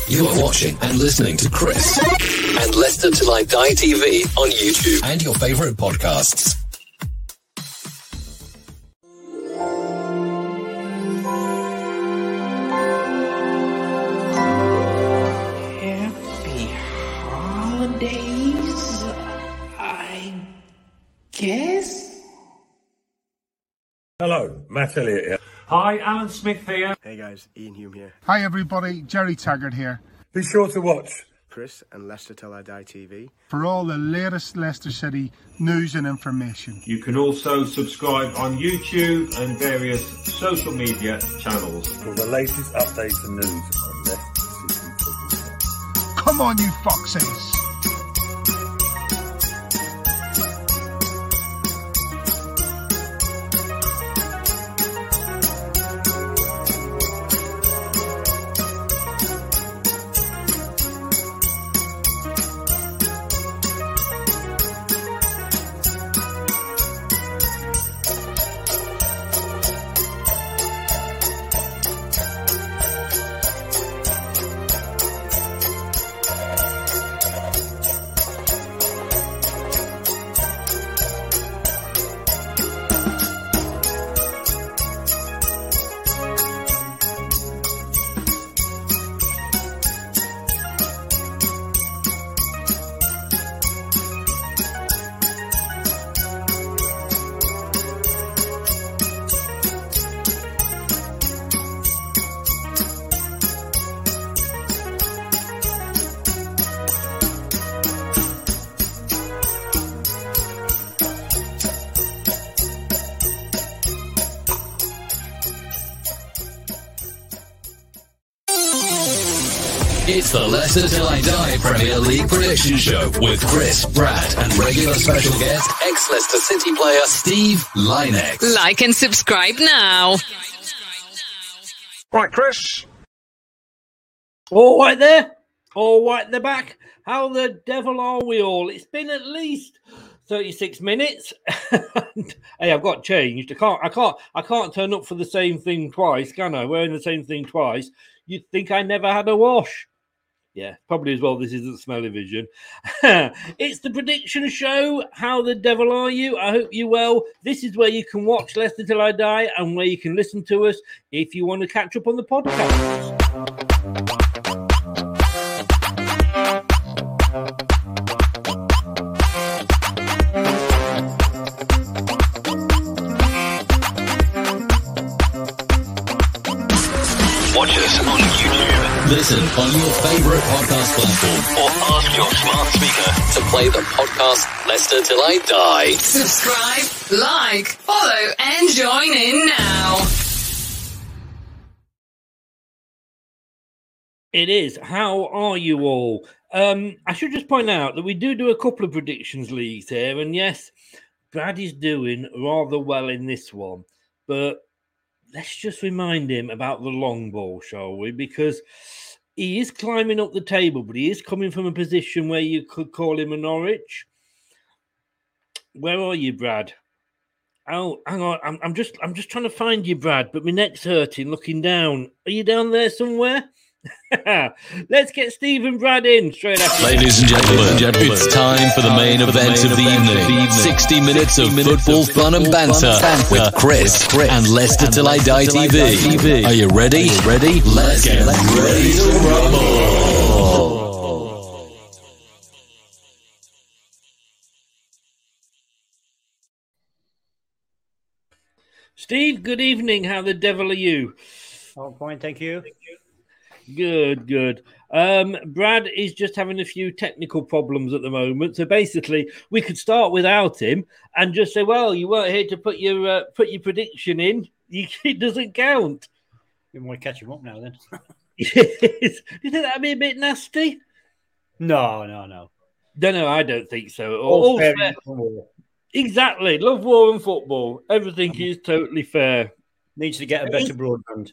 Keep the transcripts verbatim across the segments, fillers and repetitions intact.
You are watching and listening to Chris and Leicester Till I Die T V on YouTube and your favourite podcasts. Happy holidays, I guess? Hello, Matt Elliott here. Hi, Alan Smith here. Hey guys, Ian Hume here. Hi everybody, Jerry Taggart here. Be sure to watch Chris and Leicester Till I Die T V for all the latest Leicester City news and information. You can also subscribe on YouTube and various social media channels for the latest updates and news on Leicester City Football. Come on, you foxes! It's the Leicester Till I Die Premier League Prediction Show with Chris, Brad, and regular special guest, ex-Leicester City player Steve Lynex. Like and subscribe now. Right, Chris. All right there. All right, the back. How the devil are we all? It's been at least thirty-six minutes. Hey, I've got changed. I can't. I can't. I can't turn up for the same thing twice, can I? Wearing the same thing twice. You'd think I never had a wash. Yeah, probably as well. This isn't Smell-O-Vision. It's the prediction show. How the devil are you? I hope you're well. This is where you can watch Leicester Till I Die and where you can listen to us if you want to catch up on the podcast. Watch us on YouTube. Listen on your favourite podcast platform. Or ask your smart speaker to play the podcast Leicester Till I Die. Subscribe, like, follow, and join in now. It is. How are you all? Um, I should just point out that we do do a couple of predictions leagues here. And yes, Brad is doing rather well in this one. But let's just remind him about the long ball, shall we? Because he is climbing up the table, but he is coming from a position where you could call him a Norwich. Where are you, Brad? Oh, hang on. I'm, I'm just I'm just trying to find you, Brad, but my neck's hurting looking down. Are you down there somewhere? Let's get Steve and Brad in straight after. Ladies and gentlemen, gentlemen, it's time for the main event of the evening. sixty minutes of football fun and banter with Chris and Leicester Till I Die T V. Are you ready? Ready? Let's get ready to rumble. Steve, good evening. How the devil are you? Oh, fine, thank you. Good, good. Um, Brad is just having a few technical problems at the moment. So basically, we could start without him and just say, well, you weren't here to put your uh, put your prediction in. It doesn't count. We might catch him up now then. Yes. Do you think that'd be a bit nasty? No, no, no. No, no, I don't think so. All All fair fair. and Exactly. Love, war and football. Everything is totally fair. Needs to get a better broadband.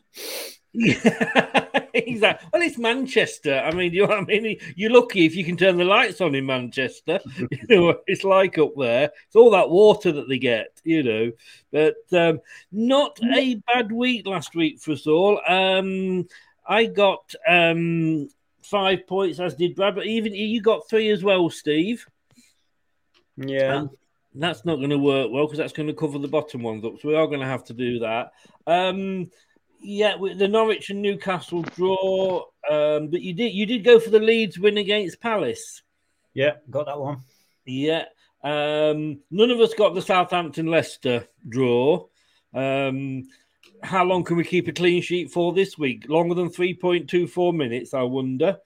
Exactly. Well, it's Manchester. I mean, you know what I mean? You're lucky if you can turn the lights on in Manchester. You know what it's like up there. It's all that water that they get, you know. But um, not a bad week last week for us all. Um, I got um, five points, as did Brad, but even you got three as well, Steve. Yeah. Um, that's not going to work well because that's going to cover the bottom ones up. So we are going to have to do that. Um, yeah, with the Norwich and Newcastle draw, um, but you did you did go for the Leeds win against Palace. Yeah, got that one. Yeah. Um, none of us got the Southampton Leicester draw. Um, how long can we keep a clean sheet for this week? Longer than three point two four minutes, I wonder.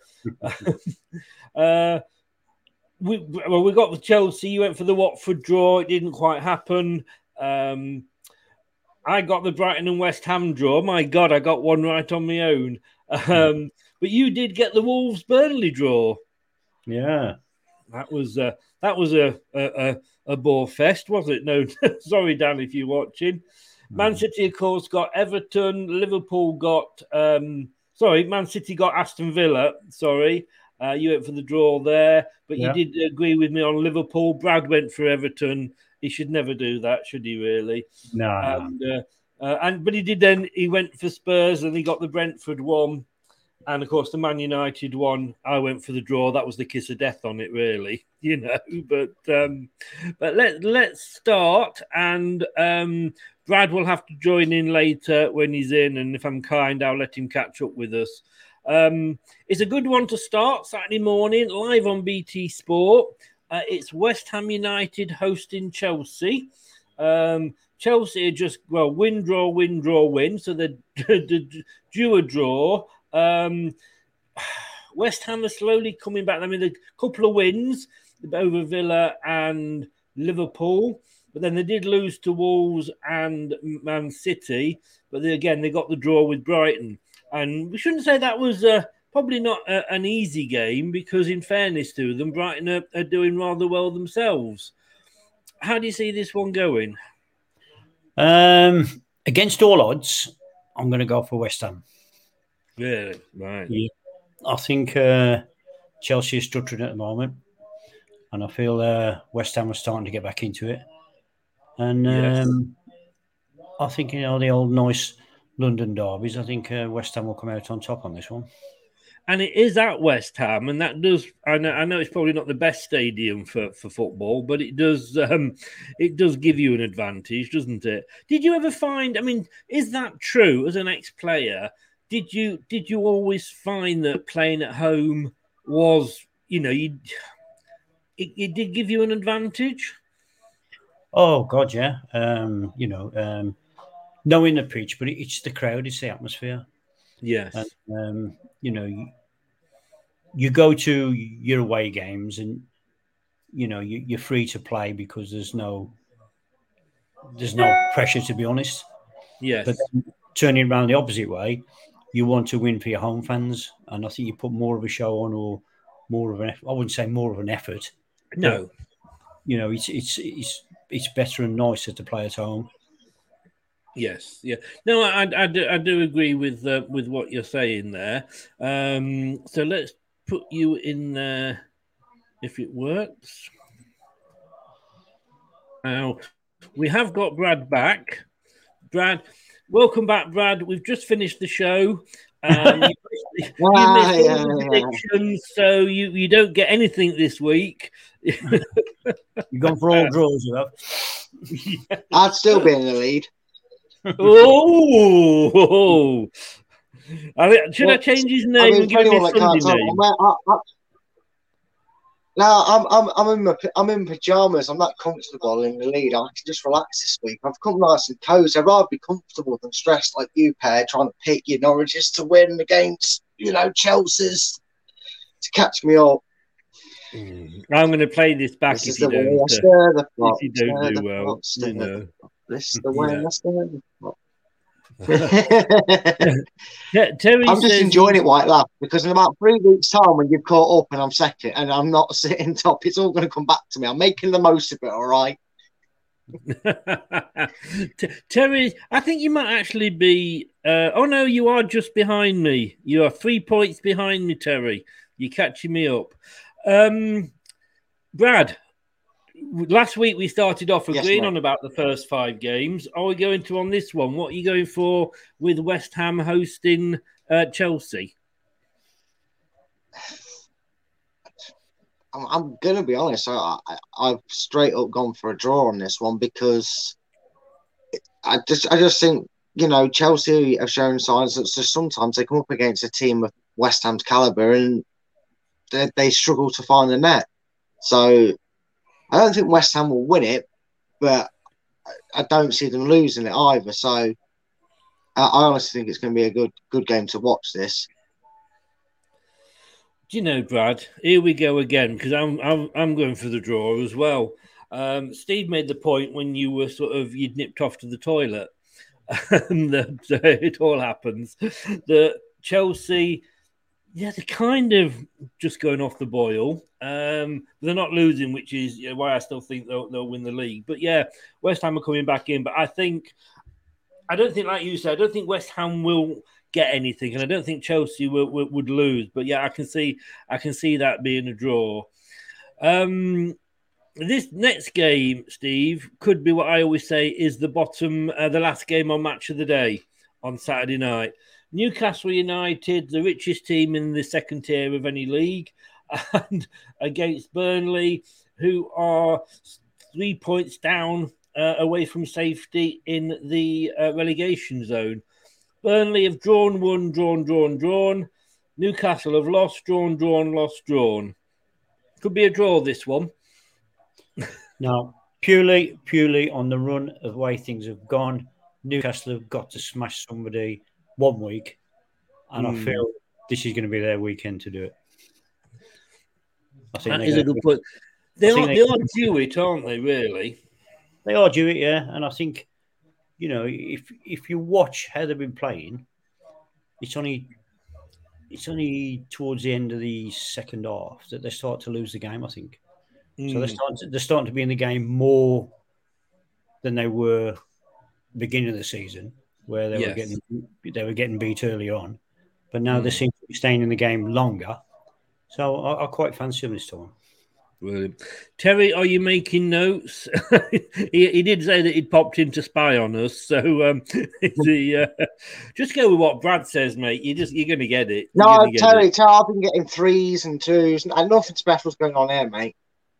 uh, we well, we got the Chelsea. You went for the Watford draw. It didn't quite happen. Um, I got the Brighton and West Ham draw. My God, I got one right on my own. Um, but you did get the Wolves Burnley draw. Yeah, that was uh, that was a a, a bore fest, was it? No, sorry, Dan, if you're watching. Man City, of course, got Everton. Liverpool got um, sorry, Man City got Aston Villa. Sorry. Uh, you went for the draw there, but yeah. you did agree with me on Liverpool. Brad went for Everton. He should never do that, should he? Really? No. And, uh, uh, and but he did. Then he went for Spurs, and he got the Brentford one, and of course the Man United one. I went for the draw. That was the kiss of death on it, really. You know. But um, but let let's start, and um, Brad will have to join in later when he's in, and if I'm kind, I'll let him catch up with us. Um, it's a good one to start Saturday morning, live on B T Sport. Uh, it's West Ham United hosting Chelsea. Um, Chelsea are just, well, win, draw, win, draw, win. So they're due a draw. Um, West Ham are slowly coming back. I mean, a couple of wins over Villa and Liverpool. But then they did lose to Wolves and Man City. But they, again, they got the draw with Brighton. And we shouldn't say that was uh, probably not a, an easy game because, in fairness to them, Brighton are, are doing rather well themselves. How do you see this one going? Um, against all odds, I'm going to go for West Ham. Really? Right. Yeah. I think uh, Chelsea is struggling at the moment, and I feel uh, West Ham are starting to get back into it. And Yes. um, I think, you know, the old nice London derbies, I think uh, West Ham will come out on top on this one. And it is at West Ham, and that does. I know, I know it's probably not the best stadium for, for football, but it does. Um, it does give you an advantage, doesn't it? Did you ever find? I mean, is that true? As an ex-player, did you did you always find that playing at home was, you know, you it, it did give you an advantage? Oh God, yeah. Um, you know, um, knowing the pitch, but it's the crowd, it's the atmosphere. Yes. And, um, you know, you, you go to your away games and, you know, you, you're free to play because there's no there's no pressure, to be honest. Yes. But then turning around the opposite way, you want to win for your home fans. And I think you put more of a show on or more of an effort. I wouldn't say more of an effort. No. But, you know, it's, it's, it's, it's better and nicer to play at home. Yes, yeah. No, I, I, do, I do agree with uh, with what you're saying there. Um, so let's put you in there if it works. Now, we have got Brad back. Brad, welcome back, Brad. We've just finished the show. Um, you, you missed all the predictions, so you, you don't get anything this week. You've gone for all draws, you have. Yeah. I'd still be in the lead. Oh, I mean, should well, I change his name I mean, and give him his Sunday name? I, I, I, no, I'm I'm I'm in my I'm in pajamas. I'm not comfortable in the lead. I can just relax this week. I've come nice and cozy. I'd rather be comfortable than stressed like you, pair, trying to pick your Norwiches to win against, you know, Chelsea's to catch me up. Mm. I'm going to play this back this if, you don't, uh, uh, if you don't do well. Pot, you know. This is the way. Yeah. That's the way. Terry I'm just says, enjoying it, White Lad, because in about three weeks' time, when you've caught up and I'm second and I'm not sitting top, it's all going to come back to me. I'm making the most of it. All right. Terry, I think you might actually be. Uh, oh no, you are just behind me. You are three points behind me, Terry. You're catching me up. Um, Brad, last week we started off agreeing yes, on about the first five games. Are we going to on this one? What are you going for with West Ham hosting uh, Chelsea? I'm, I'm gonna be honest. I, I I've straight up gone for a draw on this one because I just I just think you know Chelsea have shown signs that just sometimes they come up against a team of West Ham's caliber and they, they struggle to find the net. So I don't think West Ham will win it, but I don't see them losing it either. So I, I honestly think it's going to be a good good game to watch this. Do you know, Brad? Here we go again because I'm I'm I'm going for the draw as well. Um, Steve made the point when you were sort of you'd nipped off to the toilet, and that uh, it all happens. That Chelsea, yeah, they're kind of just going off the boil. Um, they're not losing, which is you know, why I still think they'll they'll win the league. But yeah, West Ham are coming back in. But I think I don't think, like you said, I don't think West Ham will get anything, and I don't think Chelsea will, will, would lose. But yeah, I can see, I can see that being a draw. Um, this next game, Steve, could be what I always say is the bottom, uh, the last game on Match of the Day on Saturday night. Newcastle United, the richest team in the second tier of any league, and against Burnley, who are three points down uh, away from safety in the uh, relegation zone. Burnley have drawn, won, drawn, drawn, drawn. Newcastle have lost, drawn, drawn, lost, drawn. Could be a draw, this one. Now, purely, purely on the run of way things have gone, Newcastle have got to smash somebody one week, and mm. I feel this is going to be their weekend to do it. I think that is a good point. They are, they, they are due it, aren't they, really? They are due it, yeah. And I think, you know, if if you watch how they've been playing, it's only it's only towards the end of the second half that they start to lose the game, I think. Mm. So they're starting, to, they're starting to be in the game more than they were beginning of the season, where they yes. were getting they were getting beat early on. But now mm. they seem to be staying in the game longer. So I, I quite fancy them this time. Brilliant. Terry, are you making notes? he, he did say that he'd popped in to spy on us. So um, he, uh, just go with what Brad says, mate. You just, you're going to get it. You're no, get Terry, it. Terry, I've been getting threes and twos. And nothing special's going on here, mate.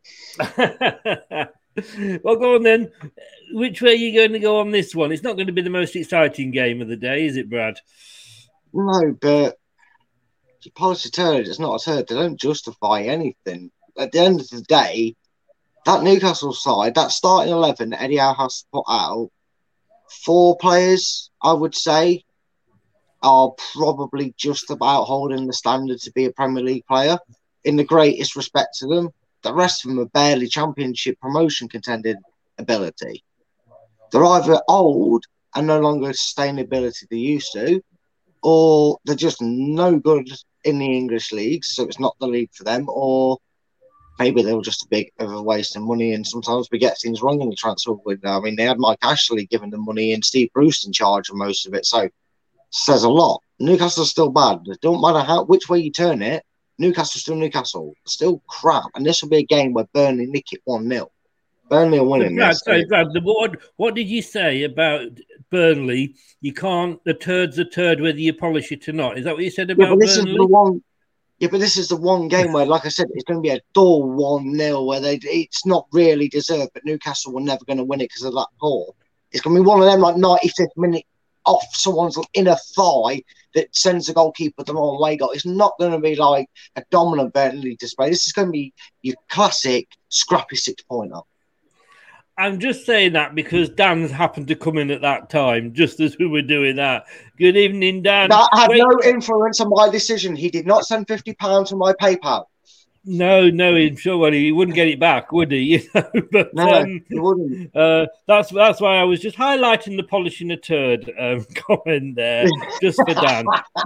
Well, go on then. Which way are you going to go on this one? It's not going to be the most exciting game of the day, is it, Brad? No, but you polish a turd, it's not a turd. They don't justify anything. At the end of the day, that Newcastle side, that starting eleven Eddie Howe has to put out, four players, I would say, are probably just about holding the standard to be a Premier League player. In the greatest respect to them, the rest of them are barely Championship promotion contending ability. They're either old and no longer sustain the ability they used to, or they're just no good in the English leagues, so it's not the league for them, or maybe they were just a big of a waste of money, and sometimes we get things wrong in the transfer window. I mean, they had Mike Ashley giving them money and Steve Bruce in charge of most of it, so it says a lot. Newcastle's still bad. It don't matter how which way you turn it, Newcastle's still Newcastle. Still crap, and this will be a game where Burnley nick it one nil. Burnley are winning Brad, this. Sorry, Brad, what, what did you say about Burnley? You can't, the turd's a turd whether you polish it or not. Is that what you said about yeah, but this Burnley? Is the one, yeah, but this is the one game where, like I said, it's going to be a dull one nil where they it's not really deserved, but Newcastle were never going to win it because of that goal. It's going to be one of them like ninety-fifth minute off someone's inner thigh that sends the goalkeeper the wrong way goal. It's not going to be like a dominant Burnley display. This is going to be your classic scrappy six-pointer. I'm just saying that because Dan happened to come in at that time, just as we were doing that. Good evening, Dan. That had Wait. no influence on my decision. He did not send fifty pounds on my PayPal. No, no, I'm sure well, he wouldn't get it back, would he? You know, but no, um, he wouldn't. Uh, that's that's why I was just highlighting the polishing a turd um, comment there, just for Dan.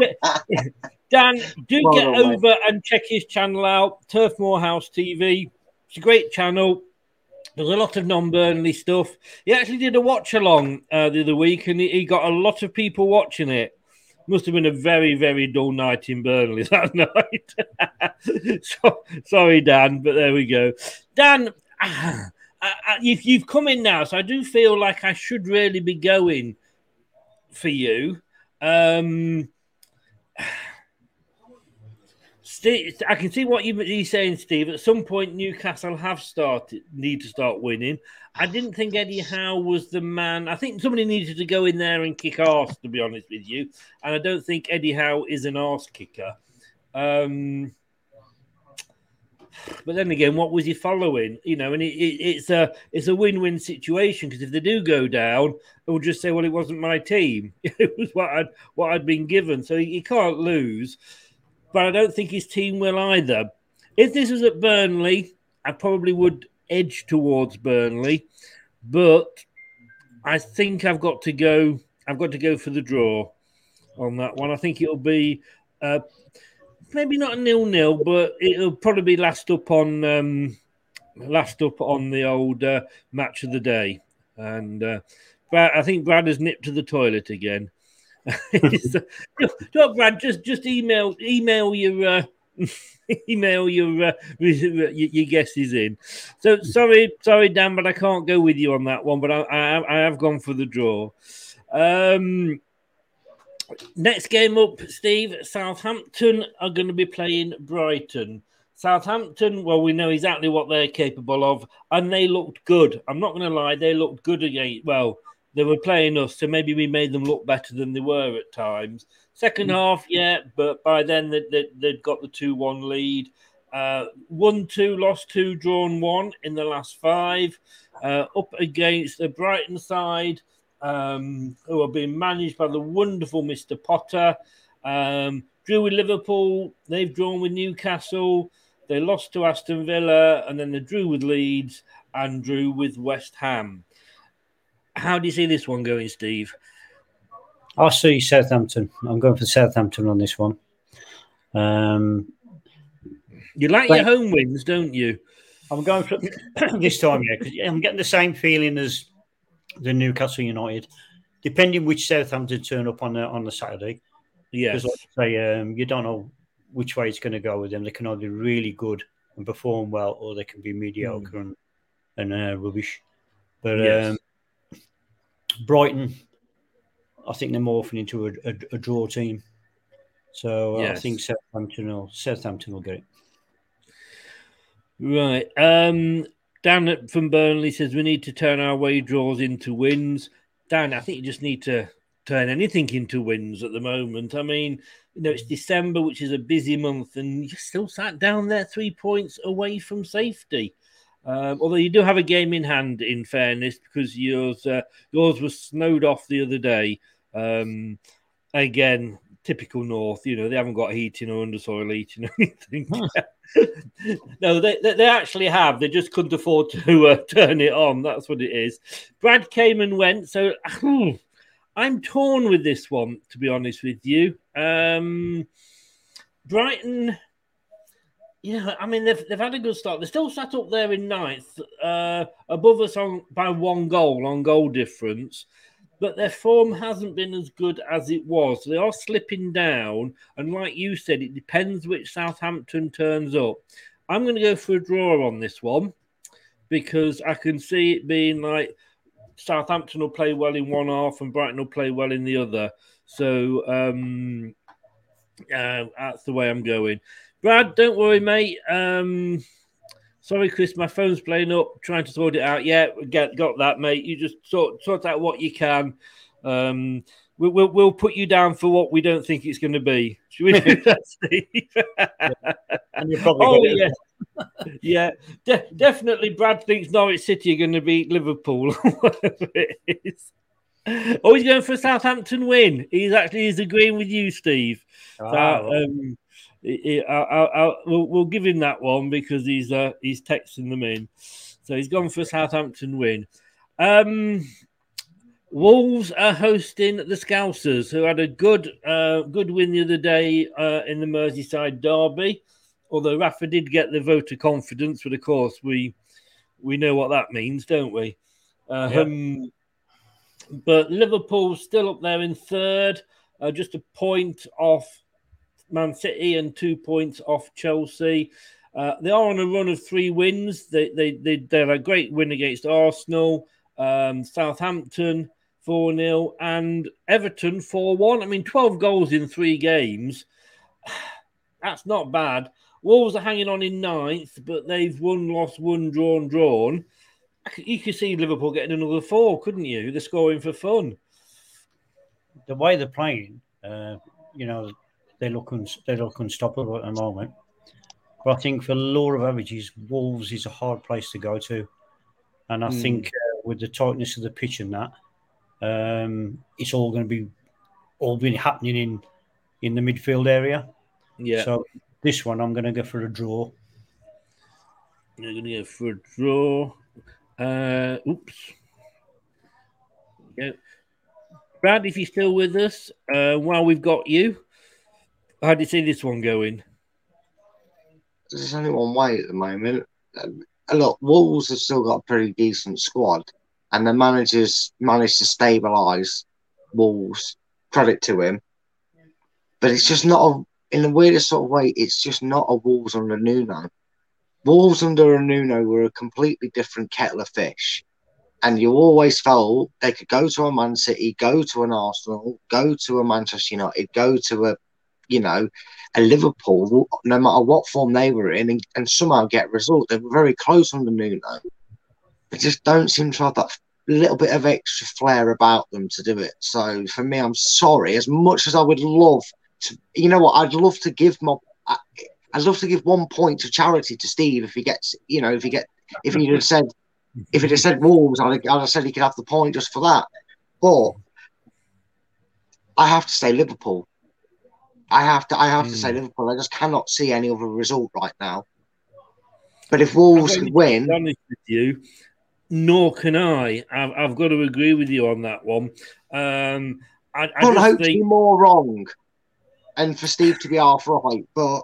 Dan, do well, get over mate. and check his channel out, Turf Moorhouse T V. It's a great channel. There's a lot of non-Burnley stuff. He actually did a watch-along uh, the other week, and he, he got a lot of people watching it. Must have been a very, very dull night in Burnley that night. so, sorry, Dan, but there we go. Dan, uh, uh, you've, you've come in now, so I do feel like I should really be going for you. Um, Steve, I can see what you, you're saying, Steve. At some point, Newcastle have started need to start winning. I didn't think Eddie Howe was the man. I think somebody needed to go in there and kick arse, to be honest with you. And I don't think Eddie Howe is an arse kicker. Um, but then again, what was he following? You know, and it, it, it's a it's a win-win situation because if they do go down, they'll just say, "Well, it wasn't my team; it was what I'd what I'd been given." So he can't lose. But I don't think his team will either. If this was at Burnley, I probably would edge towards Burnley, but I think I've got to go. I've got to go for the draw on that one. I think it'll be uh, maybe not a nil-nil, but it'll probably last up on um, last up on the old uh, match of the day. And uh, Brad, I think Brad has nipped to the toilet again. Look, Brad, just just email email your uh, email your, uh, your your guesses in. So sorry, sorry, Dan, but I can't go with you on that one. But I I, I have gone for the draw. Um, next game up, Steve. Southampton are going to be playing Brighton. Southampton, well, we know exactly what they're capable of, and they looked good. I'm not going to lie, they looked good again. Well. They were playing us, so maybe we made them look better than they were at times. Second mm. half, yeah, but by then they, they, they'd got the two one lead. Uh, won two, lost two, drawn one in the last five. Uh, up against the Brighton side, um, who are being managed by the wonderful Mister Potter. Um, drew with Liverpool. They've drawn with Newcastle. They lost to Aston Villa, and then they drew with Leeds and drew with West Ham. How do you see this one going, Steve? I see Southampton. I'm going for Southampton on this one. Um, you like but, your home wins, don't you? I'm going for this time, yeah, because I'm getting the same feeling as the Newcastle United, depending which Southampton turn up on the on the Saturday. Yes, because like I say, um, you don't know which way it's going to go with them. They can either be really good and perform well, or they can be mediocre mm. and, and uh, rubbish. But yes. um, Brighton, I think they're morphing into a, a, a draw team. So uh, yes. I think Southampton will, Southampton will get it. Right. Um, Dan from Burnley says we need to turn our away draws into wins. Dan, I think you just need to turn anything into wins at the moment. I mean, you know, it's December, which is a busy month, and you're still sat down there three points away from safety. Um, although you do have a game in hand, in fairness, because yours uh, yours was snowed off the other day. Um, again, typical North. You know, they haven't got heating or undersoil heating or anything. No, they, they they actually have. They just couldn't afford to uh, turn it on. That's what it is. Brad came and went. So I'm torn with this one, to be honest with you. Um, Brighton... Yeah, I mean, they've, they've had a good start. They're still sat up there in ninth, uh, above us on by one goal on goal difference, but their form hasn't been as good as it was. They are slipping down, and like you said, it depends which Southampton turns up. I'm going to go for a draw on this one because I can see it being like Southampton will play well in one half and Brighton will play well in the other. So um, uh, that's the way I'm going. Brad, don't worry, mate. Um, sorry, Chris, my phone's playing up, trying to sort it out. Yeah, get got that, mate. You just sort sort out what you can. Um, we, we'll we'll put you down for what we don't think it's going to be. Should we do that, Steve? And you're probably oh yeah, yeah, de- definitely. Brad thinks Norwich City are going to beat Liverpool, whatever it is. Oh, he's going for a Southampton win. He's actually he's agreeing with you, Steve. Oh, so, um, I, I, I, we'll, we'll give him that one because he's uh, he's texting them in. So he's gone for a Southampton win. Um, Wolves are hosting the Scousers, who had a good uh, good win the other day uh, in the Merseyside derby. Although Rafa did get the vote of confidence, but of course we we know what that means, don't we? Uh, yeah. um, but Liverpool's still up there in third, uh, just a point off Man City and two points off Chelsea. Uh, they are on a run of three wins. They they they, they had a great win against Arsenal, um, Southampton four nil, and Everton four one. I mean, twelve goals in three games. That's not bad. Wolves are hanging on in ninth, but they've won, lost, won, drawn, drawn. You could see Liverpool getting another four, couldn't you? They're scoring for fun. The way they're playing, uh, you know, they look un- they look unstoppable at the moment. But I think for law of averages, Wolves is a hard place to go to, and I Mm. think uh, with the tightness of the pitch and that, um, it's all going to be all been happening in in the midfield area. Yeah. So this one, I'm going to go for a draw. You're going to go for a draw. Uh, oops. Yeah. Brad, if you're still with us, uh, while we've got you, how do you see this one going? There's only one way at the moment. Um, look, Wolves have still got a pretty decent squad, and the manager's managed to stabilise Wolves. Credit to him. But it's just not, a, in the weirdest sort of way, it's just not a Wolves under Nuno. Wolves under a Nuno were a completely different kettle of fish. And you always felt they could go to a Man City, go to an Arsenal, go to a Manchester United, go to a, you know, a Liverpool, no matter what form they were in, and, and somehow get a result. They were very close under Nuno. They just don't seem to have that little bit of extra flair about them to do it. So for me, I'm sorry. As much as I would love to, you know what, I'd love to give my, I'd love to give one point to charity to Steve if he gets, you know, if he get, if he had said, if he'd have said Wolves, I'd, I'd have said he could have the point just for that. But I have to say Liverpool. I have to, I have mm. to say Liverpool. I just cannot see any other result right now. But if Wolves could win, to be honest with you, nor can I. I've, I've got to agree with you on that one. Um, I, I don't hope think... to be more wrong, and for Steve to be half right, but.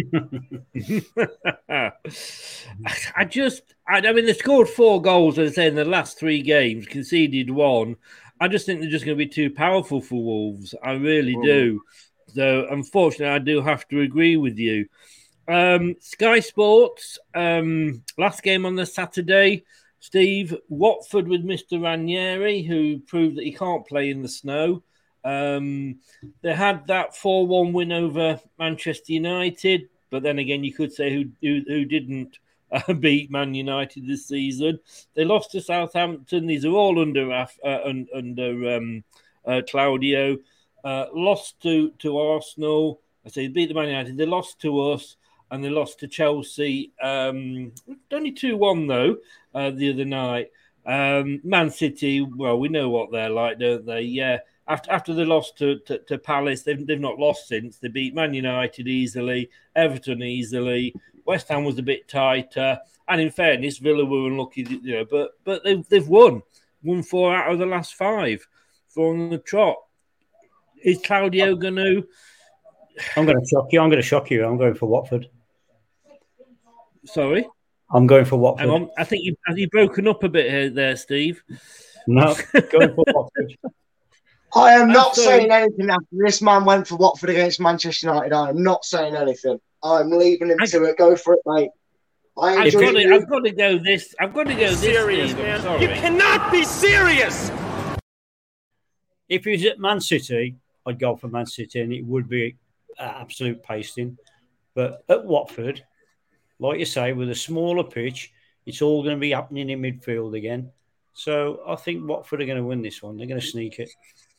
I just, I, I mean, they scored four goals, as I say, in the last three games, conceded one. I just think they're just going to be too powerful for Wolves. I really mm. do. So, unfortunately, I do have to agree with you. Um, Sky Sports, um, last game on the Saturday, Steve, Watford with Mister Ranieri, who proved that he can't play in the snow. Um, they had that four one win over Manchester United, but then again, you could say who who, who didn't uh, beat Man United this season. They lost to Southampton. These are all under uh, under um, uh, Claudio. Uh, lost to, to Arsenal. I say they beat the Man United. They lost to us, and they lost to Chelsea. Um, only two one though uh, the other night. Um, Man City, well, we know what they're like, don't they? Yeah. After after they lost to, to, to Palace, they've, they've not lost since. They beat Man United easily, Everton easily. West Ham was a bit tighter, and in fairness, Villa were unlucky, you know. But but they've they've won, won four out of the last five, four on the trot. Is Claudio going to? I'm going to shock you. I'm going to shock you. I'm going for Watford. Sorry, I'm going for Watford. Hang on. I think you have you broken up a bit here, there, Steve. No, going for Watford. I am not saying anything after this man went for Watford against Manchester United. I am not saying anything. I'm leaving him I, to it. Go for it, mate. I I've, got to, I've got to go this. I've got to go this. Serious, Steve, man. Sorry. You cannot be serious. If he was at Man City, I'd go for Man City, and it would be absolute pasting. But at Watford, like you say, with a smaller pitch, it's all going to be happening in midfield again. So I think Watford are going to win this one. They're going to sneak it.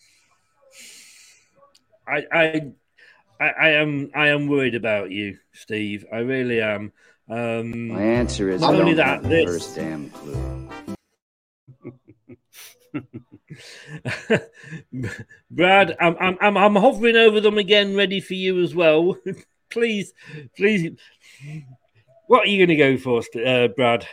I, I, I, I am, I am worried about you, Steve. I really am. Um, My answer is not I only don't that. have the This... first damn clue. Brad, I'm, I'm, I'm, I'm hovering over them again, ready for you as well. please, please. What are you going to go for, uh, Brad?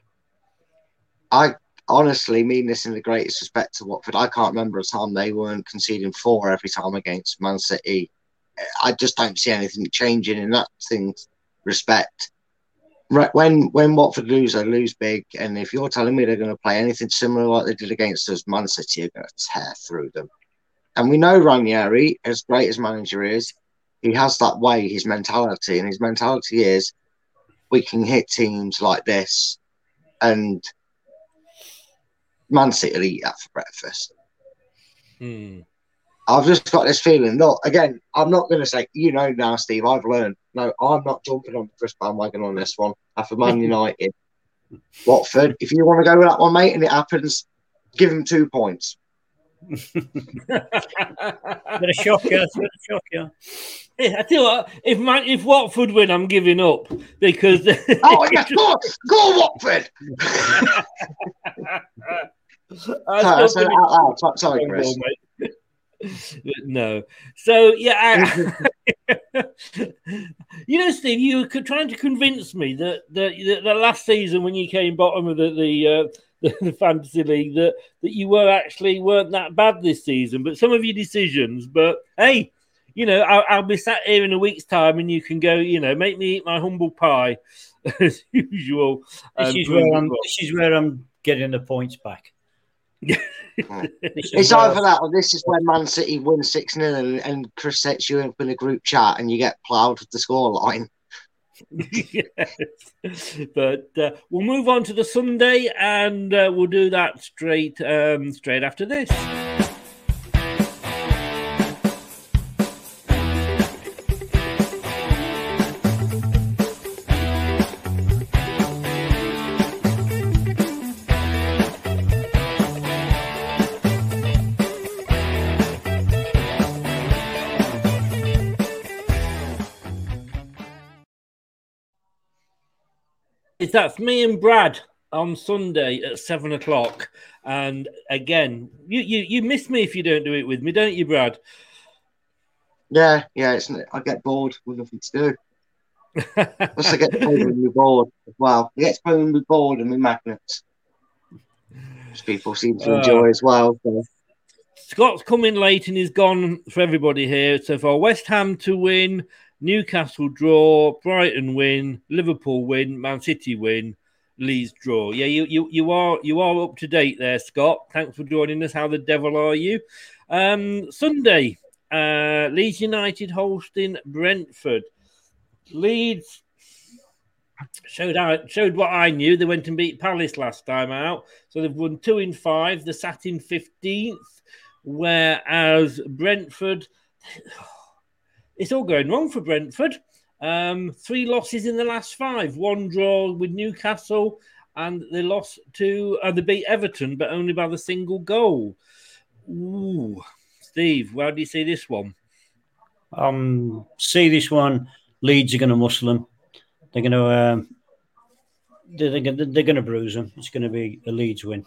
I. Honestly, mean this in the greatest respect to Watford. I can't remember a time they weren't conceding four every time against Man City. I just don't see anything changing in that thing respect. Right, when when Watford lose, they lose big. And if you're telling me they're going to play anything similar like they did against us, Man City are going to tear through them. And we know Ranieri, as great as manager is, he has that way, his mentality. And his mentality is, we can hit teams like this and Man City will eat that for breakfast. Hmm. I've just got this feeling. Look, again, I'm not going to say, you know now, Steve, I've learned no, I'm not jumping on the Chris bandwagon on this one. After Man United, Watford. If you want to go with that one, mate, and it happens, give them two points. Bit of shock, yeah. Bit of shock, yeah. I tell you what, if Man, if Watford win, I'm giving up because. Oh yeah, go, go Watford! I sorry, out loud. Sorry, Chris. No. So yeah, I, you know, Steve, you were trying to convince me that that, that, that last season when you came bottom of the the, uh, the the fantasy league that that you were actually weren't that bad this season. But some of your decisions. But hey, you know, I'll, I'll be sat here in a week's time, and you can go, you know, make me eat my humble pie as usual. This um, is where I'm. This is where I'm getting the points back. It's either that or this is when Man City win six nil and, and Chris sets you up in a group chat and you get ploughed with the scoreline. Yes. But uh, we'll move on to the Sunday and uh, we'll do that straight um, straight after this. That's me and Brad on Sunday at seven o'clock. And again, you, you you miss me if you don't do it with me, don't you, Brad? Yeah, yeah. It's I get bored with nothing to do. Plus, I get paid when we're bored as well. I get paid when we're bored and we're magnets, which people seem to enjoy uh, as well. So. Scott's coming late and he's gone for everybody here. So for West Ham to win, Newcastle draw, Brighton win, Liverpool win, Man City win, Leeds draw. Yeah, you you you are you are up to date there, Scott. Thanks for joining us. How the devil are you? Um, Sunday, uh, Leeds United hosting Brentford. Leeds showed out showed what I knew. They went and beat Palace last time out, so they've won two in five. They're sat in fifteenth, whereas Brentford. It's all going wrong for Brentford. Um, three losses in the last five. One draw with Newcastle, and they lost to uh, they beat Everton, but only by the single goal. Ooh, Steve, how do you see this one? Um, see this one. Leeds are going to muscle them. They're going to um, they're, they're, they're going to bruise them. It's going to be a Leeds win.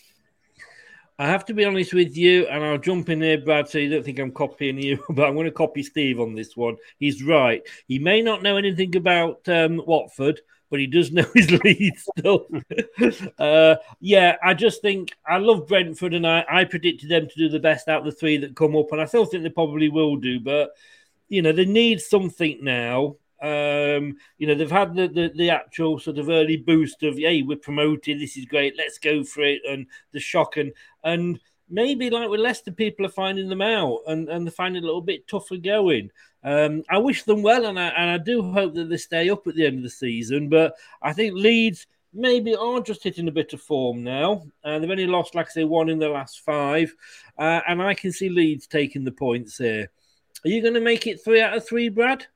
I have to be honest with you, and I'll jump in here, Brad, so you don't think I'm copying you, but I'm going to copy Steve on this one. He's right. He may not know anything about um, Watford, but he does know his Leeds stuff. uh, yeah, I just think I love Brentford, and I, I predicted them to do the best out of the three that come up, and I still think they probably will do, but, you know, they need something now. Um, you know, they've had the, the, the actual sort of early boost of, hey, we're promoted, this is great, let's go for it, and the shock. And, and maybe like with Leicester, people are finding them out and, and they're finding it a little bit tougher going. Um, I wish them well, and I, and I do hope that they stay up at the end of the season. But I think Leeds maybe are just hitting a bit of form now. And they've only lost, like I say, one in the last five. Uh, and I can see Leeds taking the points here. Are you going to make it three out of three, Brad?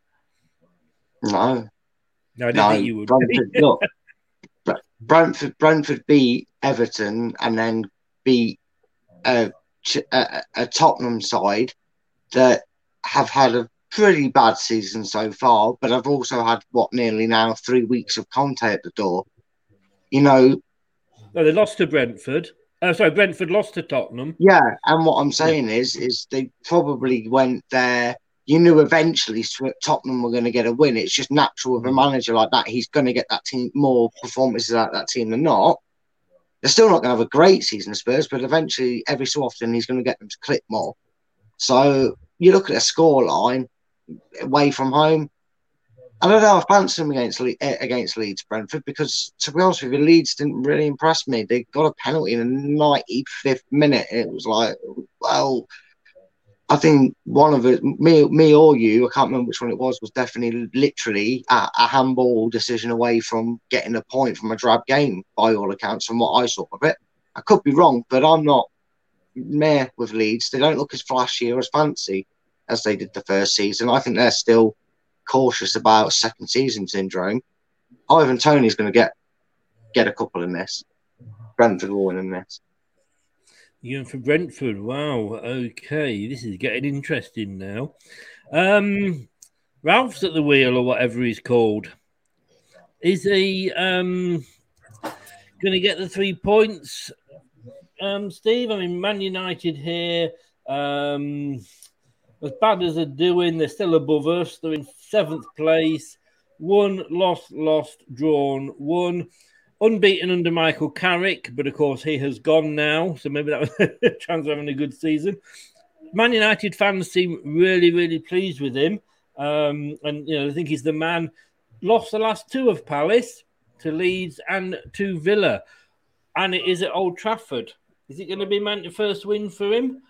No. No, I didn't no, think you would. Brentford, look, Brentford, Brentford beat Everton and then beat a, a, a Tottenham side that have had a pretty bad season so far, but I've also had, what, nearly now three weeks of Conte at the door. You know... No, they lost to Brentford. Oh, sorry, Brentford lost to Tottenham. Yeah, and what I'm saying yeah. is, is they probably went there... You knew eventually Tottenham were going to get a win. It's just natural with a manager like that. He's going to get that team more performances out of that team than not. They're still not going to have a great season, Spurs, but eventually, every so often, he's going to get them to click more. So you look at a scoreline away from home. I don't know. I fancy them against Le- against Leeds, Brentford, because to be honest with you, Leeds didn't really impress me. They got a penalty in the ninety-fifth minute. It was like, well. I think one of it, me, me or you, I can't remember which one it was, was definitely literally a, a handball decision away from getting a point from a drab game, by all accounts, from what I saw of it. I could be wrong, but I'm not meh with Leeds. They don't look as flashy or as fancy as they did the first season. I think they're still cautious about second season syndrome, Ivan Toney's going to get get a couple in this. Brentford will win in this. You're going for Brentford. Wow. Okay. This is getting interesting now. Um, Ralph's at the wheel or whatever he's called. Is he um, going to get the three points, um, Steve? I mean, Man United here, um, as bad as they're doing, they're still above us. They're in seventh place. One, lost, lost, drawn, one. Unbeaten under Michael Carrick, but of course he has gone now, so maybe that was a chance of having a good season. Man United fans seem really, really pleased with him, um, and you know I think he's the man. Lost the last two of Palace to Leeds and to Villa, and it is at Old Trafford. Is it going to be Man's first win for him?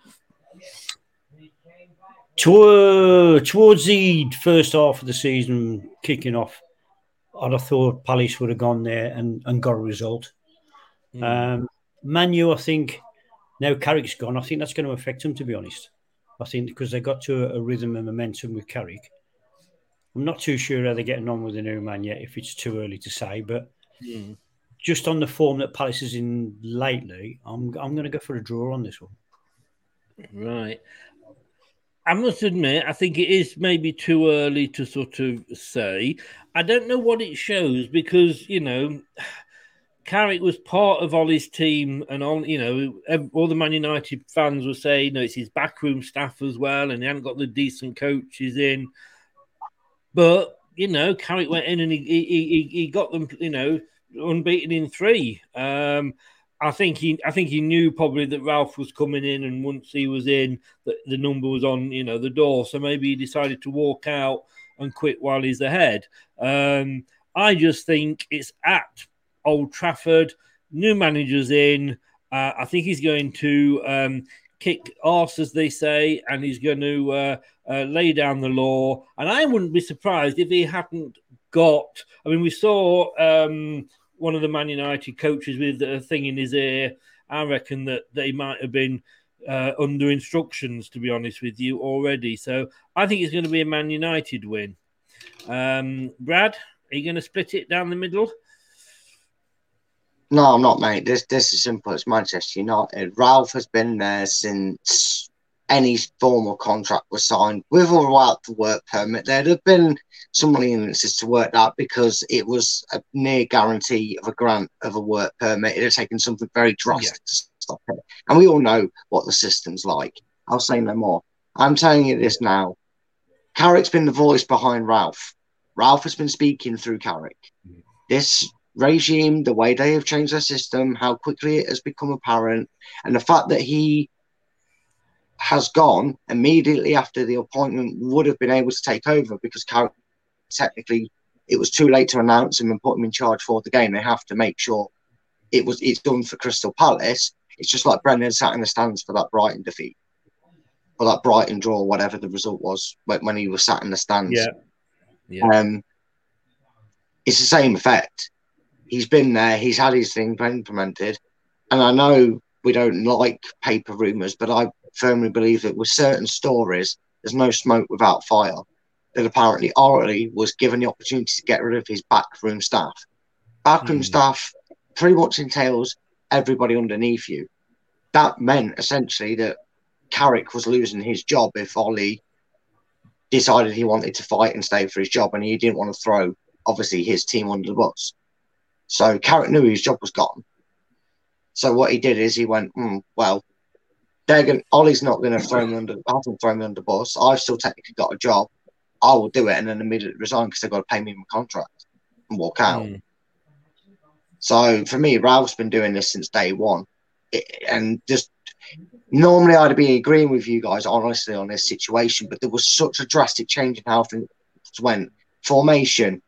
Towards the first half of the season kicking off, I'd have thought Palace would have gone there and, and got a result. Mm. Um, Man U, I think, now Carrick's gone, I think that's going to affect them, to be honest. I think because they got to a, a rhythm and momentum with Carrick. I'm not too sure how they're getting on with the new man yet, if it's too early to say. But mm. just on the form that Palace is in lately, I'm I'm going to go for a draw on this one. Right. I must admit, I think it is maybe too early to sort of say. I don't know what it shows because, you know, Carrick was part of Ollie's team and, all, you know, all the Man United fans were saying, you know, it's his backroom staff as well and he hadn't got the decent coaches in. But, you know, Carrick went in and he he, he got them, you know, unbeaten in three. Um I think he, I think he knew probably that Ralph was coming in, and once he was in, that the number was on, you know, the door. So maybe he decided to walk out and quit while he's ahead. Um, I just think it's at Old Trafford, new managers in. Uh, I think he's going to um, kick arse, as they say, and he's going to uh, uh, lay down the law. And I wouldn't be surprised if he hadn't got. I mean, we saw. Um, one of the Man United coaches with a thing in his ear. I reckon that they might have been uh, under instructions, to be honest with you, already. So I think it's going to be a Man United win. Um, Brad, are you going to split it down the middle? No, I'm not, mate. This this is simple. It's Manchester United. Ralph has been there since any formal contract was signed, with or without the work permit. There'd have been some leniencies to work that because it was a near guarantee of a grant of a work permit. It had taken something very drastic yeah. to stop it. And we all know what the system's like. I'll say no more. I'm telling you this now. Carrick's been the voice behind Ralph. Ralph has been speaking through Carrick. Mm. This regime, the way they have changed their system, how quickly it has become apparent, and the fact that he has gone immediately after the appointment would have been able to take over because Carrick, technically it was too late to announce him and put him in charge for the game. They have to make sure it was it's done for Crystal Palace. It's just like Brendan sat in the stands for that Brighton defeat or that Brighton draw, whatever the result was when, when he was sat in the stands. Yeah. yeah. Um, it's the same effect. He's been there. He's had his thing implemented. And I know we don't like paper rumours, but I firmly believe that with certain stories, there's no smoke without fire. That apparently Ollie was given the opportunity to get rid of his backroom staff. Backroom mm. staff pretty much entails everybody underneath you. That meant essentially that Carrick was losing his job if Ollie decided he wanted to fight and stay for his job, and he didn't want to throw, obviously, his team under the bus. So Carrick knew his job was gone. So what he did is he went, mm, well, they're going. Ollie's not going to throw me under. I haven't thrown me under the bus. I've still technically got a job. I will do it and then immediately resign because they've got to pay me my contract and walk out. Mm. So for me, Ralph's been doing this since day one, it, and just normally I'd be agreeing with you guys honestly on this situation, but there was such a drastic change in how things went. Formation,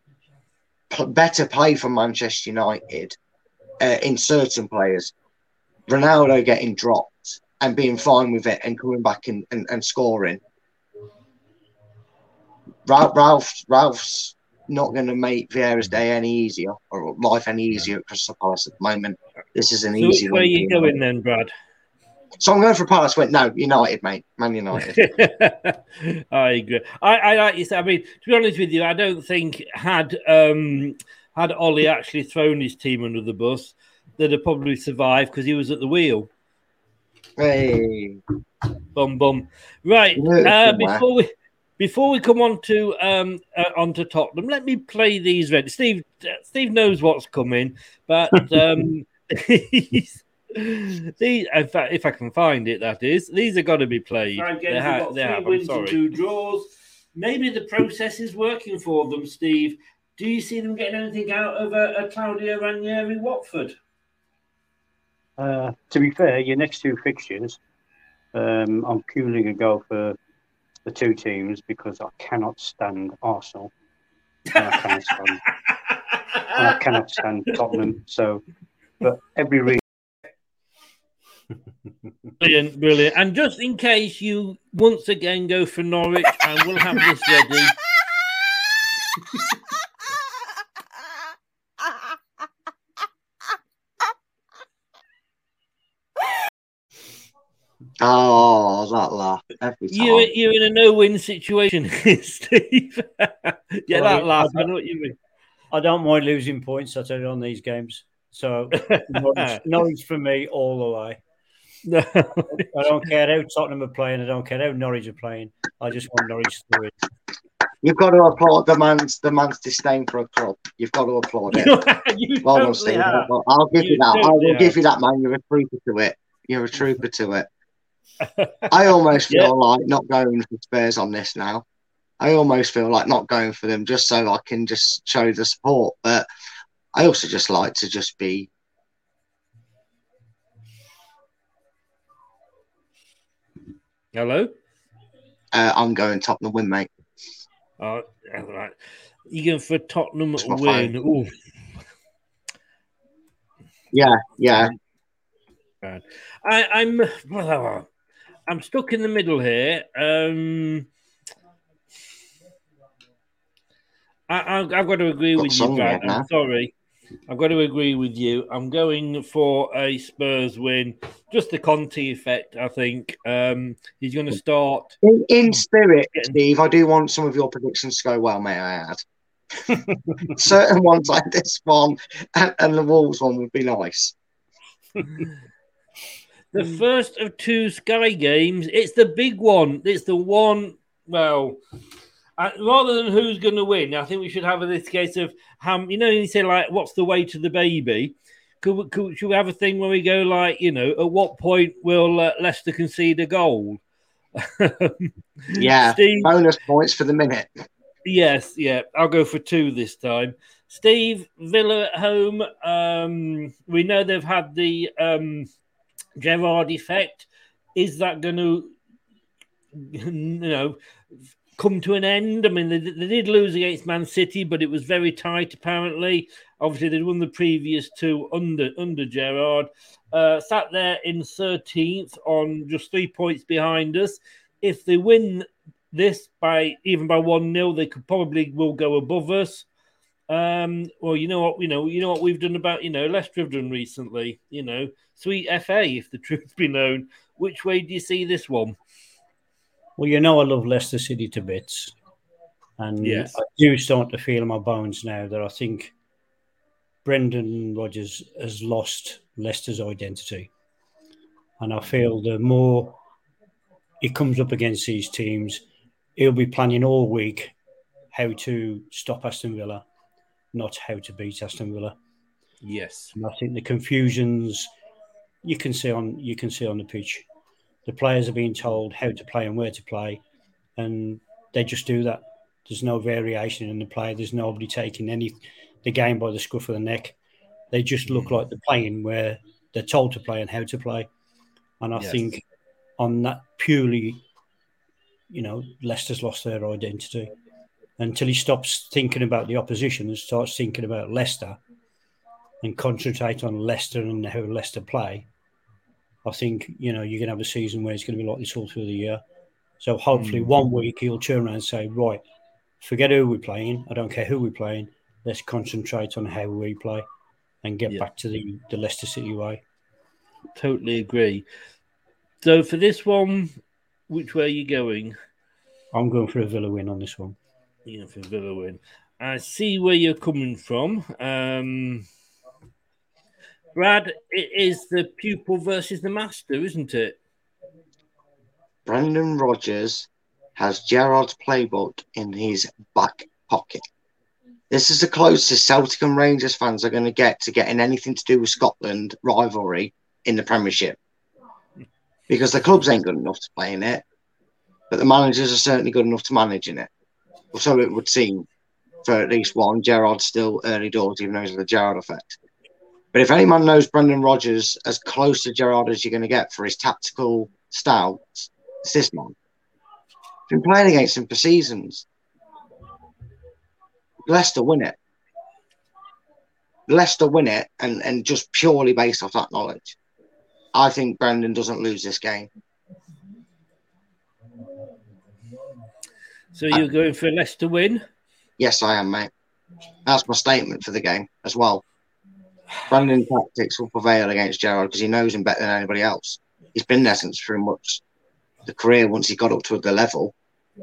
p- better play for Manchester United uh, in certain players. Ronaldo getting dropped and being fine with it and coming back and, and, and scoring. Ralph, Ralph, Ralph's not going to make Vieira's day any easier or life any easier at Crystal Palace at the moment. This is an so easy one. Where are you game. going then, Brad? So I'm going for Palace win. No, United, mate. Man United. I agree. I, I like you said. I mean, to be honest with you, I don't think had um, had Ollie actually thrown his team under the bus, they'd have probably survived because he was at the wheel. Hey, bum bum. Right. Uh, before we before we come on to um uh, on to Tottenham, let me play these ready. Steve uh, Steve knows what's coming, but um, these, these in fact, if I can find it, that is, these are got to be played. Five They games, ha- we've got they three have. I'm wins sorry. and two draws. Maybe the process is working for them, Steve. Do you see them getting anything out of a, a Claudio Ranieri Watford? Uh, to be fair, your next two fixtures, um, I'm purely going to go for the two teams because I cannot stand Arsenal. And I cannot stand, and I cannot stand Tottenham. So, but every reason. Brilliant, brilliant. And just in case you once again go for Norwich, and we'll have this ready. Oh, that laugh every time. You're, you're in a no-win situation, Steve. yeah, Well, that laugh. I I know what you mean. I don't mind losing points, I tell you, on these games. So, Norwich, Norwich for me all the way. No. I don't care how Tottenham are playing. I don't care how Norwich are playing. I just want Norwich to win. You've got to applaud the man's the man's disdain for a club. You've got to applaud it. you well done, totally Steve. have. Well, I'll give you, You that. I totally will have. give you that, man. You're a trooper to it. You're a trooper to it. I almost feel Yeah. like not going for Spurs on this now. I almost feel like not going for them just so I can just show the support. But I also just like to just be. Hello? Uh, I'm going Tottenham win, mate. Oh, all right. You going for a Tottenham That's my win? Ooh. Yeah, yeah. Bad. I, I'm I'm stuck in the middle here. Um, I, I, I've got to agree Got with you, some Brad. there now. I'm sorry. I've got to agree with you. I'm going for a Spurs win. Just the Conte effect, I think. Um, he's going to start. In, in spirit, Steve, I do want some of your predictions to go well, may I add. Certain ones like this one and, and the Wolves one would be nice. The first of two Sky games. It's the big one. It's the one. Well, uh, rather than who's going to win, I think we should have this case of how you know. You say like, "What's the way to the baby?" Could, we- could should we have a thing where we go like, you know, at what point will uh, Leicester concede a goal? Yeah, Steve, bonus points for the minute. Yes, yeah. I'll go for two this time. Steve, Villa at home. Um, we know they've had the um, Gerrard effect. Is that going to, you know, come to an end? I mean, they, they did lose against Man City, but it was very tight, apparently. Obviously, they'd won the previous two under under Gerrard. Uh, sat there in thirteenth on just three points behind us. If they win this by even by one nil, they could probably will go above us. Um, well, you know what, you know, you know what we've done about, you know, Leicester have done recently. You know, sweet F A, if the truth be known. Which way do you see this one? Well, you know I love Leicester City to bits, and Yes. I do start to feel in my bones now that I think Brendan Rodgers has lost Leicester's identity, and I feel the more he comes up against these teams, he'll be planning all week how to stop Aston Villa, not how to beat Aston Villa. Yes. And I think the confusions you can see on you can see on the pitch. The players are being told how to play and where to play, and they just do that. There's no variation in the play. There's nobody taking any the game by the scruff of the neck. They just look like they're playing where they're told to play and how to play. And I Yes. think on that purely, you know, Leicester's lost their identity. Until he stops thinking about the opposition and starts thinking about Leicester and concentrate on Leicester and how Leicester play, I think, you know, you're going to have a season where it's going to be like this all through the year. So hopefully Mm. one week he'll turn around and say, right, forget who we're playing. I don't care who we're playing. Let's concentrate on how we play and get Yeah. back to the, the Leicester City way. Totally agree. So for this one, which way are you going? I'm going for a Villa win on this one. You're going for a Villa win. I see where you're coming from. Um, Brad, it is the pupil versus the master, isn't it? Brendan Rodgers has Gerrard's playbook in his back pocket. This is the closest Celtic and Rangers fans are going to get to getting anything to do with Scotland rivalry in the Premiership. Because the clubs ain't good enough to play in it, but the managers are certainly good enough to manage in it. Or so it would seem for at least one. Gerrard's still early doors, even though he's the Gerrard effect. But if any man knows Brendan Rodgers as close to Gerrard as you're going to get for his tactical stouts, it's this man. He's been playing against him for seasons. Leicester win it. Leicester win it, and, and just purely based off that knowledge. I think Brendan doesn't lose this game. So you're I, going for a Leicester win? Yes, I am, mate. That's my statement for the game as well. Brendan tactics will prevail against Gerrard because he knows him better than anybody else. He's been there since pretty much the career once he got up to the level.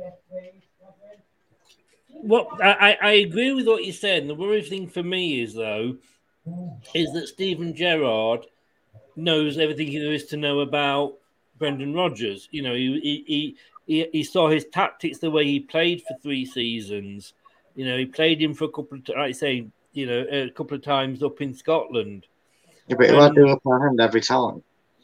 Well, I, I agree with what you said. And the worrying thing for me is, though, is that Steven Gerrard knows everything there is to know about Brendan Rodgers. You know, he he he, he saw his tactics, the way he played for three seasons. You know, he played him for a couple of, like I say, you know, a couple of times up in Scotland. Yeah, but he'll do up our hand every time.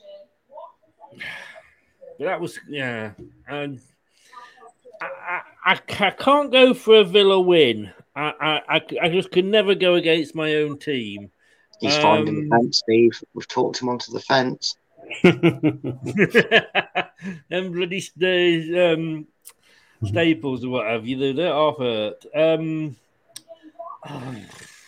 But that was, yeah. And I, I, I can't go for a Villa win. I, I, I just can never go against my own team. He's um, finding the fence, Steve. We've talked him onto the fence. Them bloody st- um, staples or what have you, they're half hurt. Um, oh,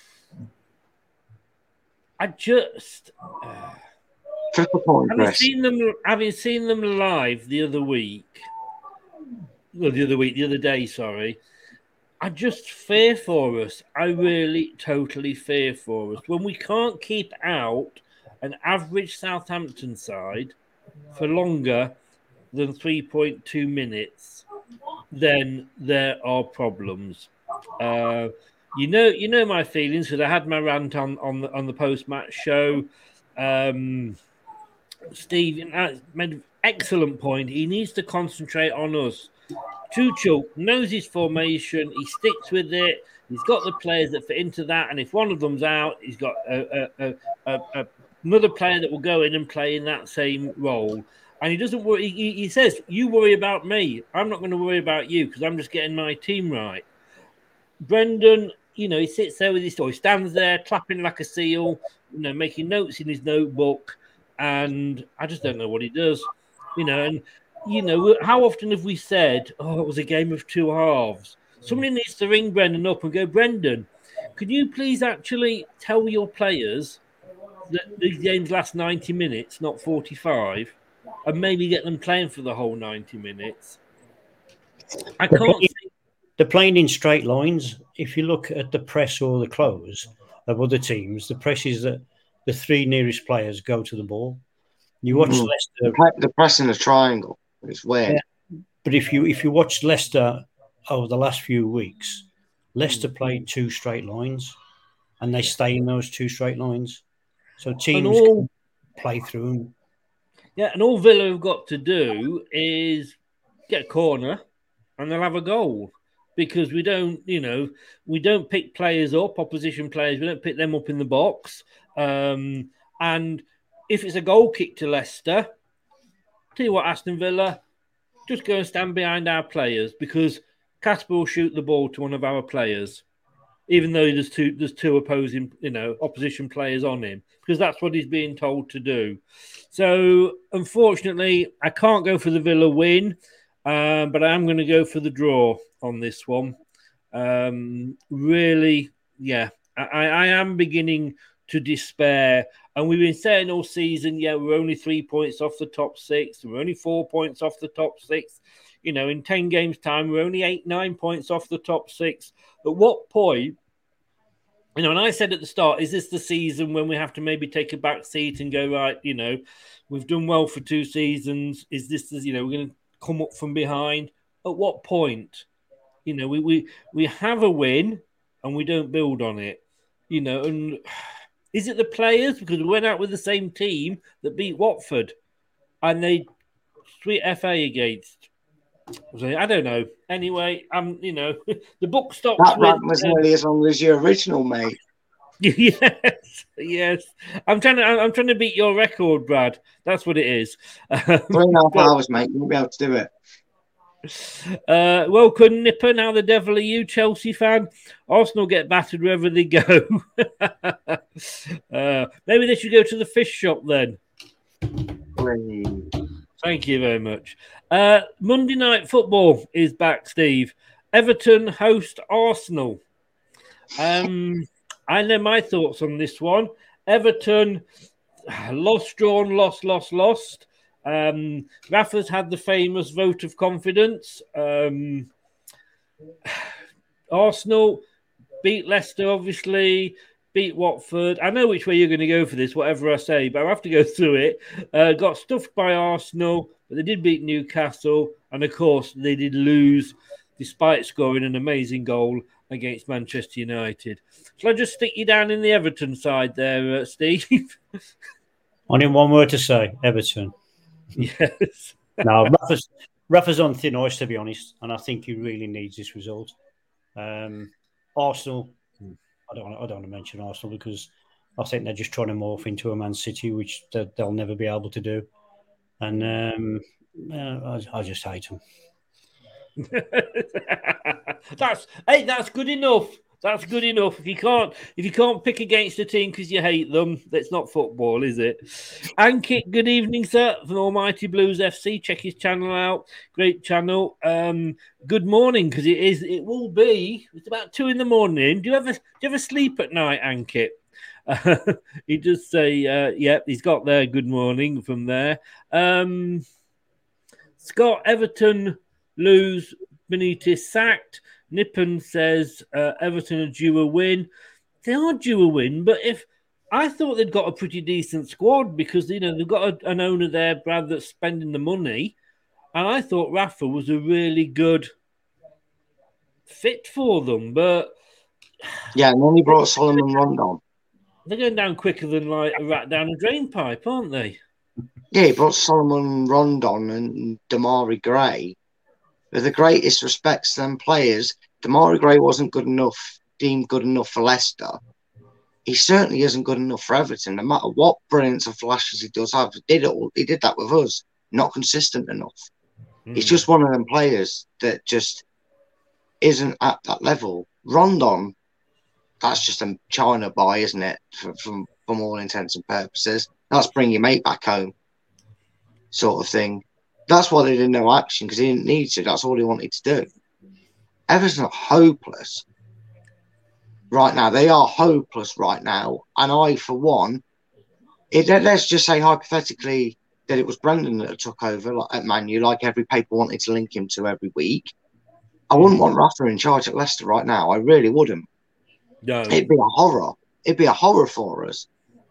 I just... Uh, Triple point, having Chris. seen them, having seen them live the other week, well, the other week, the other day, sorry, I just fear for us. I really, totally fear for us. When we can't keep out an average Southampton side for longer than three point two minutes, then there are problems. Uh, you know, you know my feelings because I had my rant on on the, on the post-match show. Um, Steve made an excellent point. He needs to concentrate on us. Tuchel knows his formation. He sticks with it. He's got the players that fit into that. And if one of them's out, he's got a, a, a, a, another player that will go in and play in that same role. And he doesn't worry. He, he says, you worry about me. I'm not going to worry about you because I'm just getting my team right. Brendan, you know, he sits there with his toy, stands there clapping like a seal, you know, making notes in his notebook. And I just don't know what he does, you know. And, you know, how often have we said, oh, it was a game of two halves? Somebody needs to ring Brendan up and go, Brendan, could you please actually tell your players that these games last ninety minutes, not forty-five, and maybe get them playing for the whole ninety minutes? I they're can't playing, see. They're playing in straight lines. If you look at the press or the close of other teams, the press is that the three nearest players go to the ball. You watch mm. Leicester. The press in a triangle. It's weird. Yeah. But if you if you watch Leicester over the last few weeks, Leicester played two straight lines, and they stay in those two straight lines. So teams all, can play through them. Yeah, and all Villa have got to do is get a corner, and they'll have a goal. Because we don't, you know, we don't pick players up, opposition players. We don't pick them up in the box. Um, and if it's a goal kick to Leicester, tell you what, Aston Villa, just go and stand behind our players because Casper will shoot the ball to one of our players, even though there's two there's two opposing, you know, opposition players on him, because that's what he's being told to do. So, unfortunately, I can't go for the Villa win, uh, but I am going to go for the draw on this one. Um, really, yeah, I, I am beginning to despair. And we've been saying all season, yeah, we're only three points off the top six. We're only four points off the top six. You know, in ten games' time, we're only eight, nine points off the top six. At what point You know, and I said at the start, is this the season when we have to maybe take a back seat and go, right, you know, we've done well for two seasons. Is this, you know, we're going to come up from behind? At what point? You know, we, we, we have a win and we don't build on it, you know, and is it the players? Because we went out with the same team that beat Watford and they sweet F A against. I don't know. Anyway, um, you know, the book stops. That with, rant was uh, nearly as long as your original, mate. Yes, yes. I'm trying to. I'm trying to beat your record, Brad. That's what it is. Three and a half hours, mate. You won't be able to do it. Uh, welcome, Nipper. Now the devil are you, Chelsea fan. Arsenal get battered wherever they go. uh, maybe they should go to the fish shop then. Please. Thank you very much. Uh, Monday Night Football is back, Steve. Everton host Arsenal. Um, I know my thoughts on this one. Everton lost, drawn, lost, lost, lost. Um, Rafa's had the famous vote of confidence. Um, Arsenal beat Leicester, obviously. Beat Watford. I know which way you're going to go for this, whatever I say, but I have to go through it. Uh, got stuffed by Arsenal, but they did beat Newcastle. And, of course, they did lose despite scoring an amazing goal against Manchester United. Shall I just stick you down in the Everton side there, uh, Steve? Only one word to say, Everton. Yes. No, Rafa's, Rafa's on thin ice, to be honest, and I think he really needs this result. Um, Arsenal... I don't, want to, I don't want to mention Arsenal because I think they're just trying to morph into a Man City, which they, they'll never be able to do. And um, uh, I, I just hate them. that's hey, that's good enough. That's good enough. If you can't, if you can't pick against a team because you hate them, that's not football, is it? Ankit, good evening, sir, from Almighty Blues F C. Check his channel out. Great channel. Um, good morning, because it is. It will be. It's about two in the morning. Do you ever do you ever sleep at night, Ankit? Uh, he just say, uh, "Yeah, he's got there." Good morning from there. Um, Scott, Everton lose. Benitez sacked. Nippon says uh, Everton are due a win. They are due a win, but if I thought they'd got a pretty decent squad because you know they've got a, an owner there, Brad, that's spending the money, and I thought Rafa was a really good fit for them. But yeah, and then he brought Solomon Rondon. They're going down quicker than like a rat down a drain pipe, aren't they? Yeah, he brought Solomon Rondon and Damari Gray. With the greatest respects to them players, Damari Gray wasn't good enough, deemed good enough for Leicester. He certainly isn't good enough for Everton. No matter what brilliance and flashes he does have, he did it. He did that with us. Not consistent enough. Mm. He's just one of them players that just isn't at that level. Rondon, that's just a China buy, isn't it? From from, from all intents and purposes, that's bring your mate back home, sort of thing. That's why they did no action, because he didn't need to. That's all he wanted to do. Everton are hopeless right now. They are hopeless right now. And I, for one, it, let's just say hypothetically that it was Brendan that took over like, at Man U, like every paper wanted to link him to every week. I wouldn't want Rafa in charge at Leicester right now. I really wouldn't. No. It'd be a horror. It'd be a horror for us.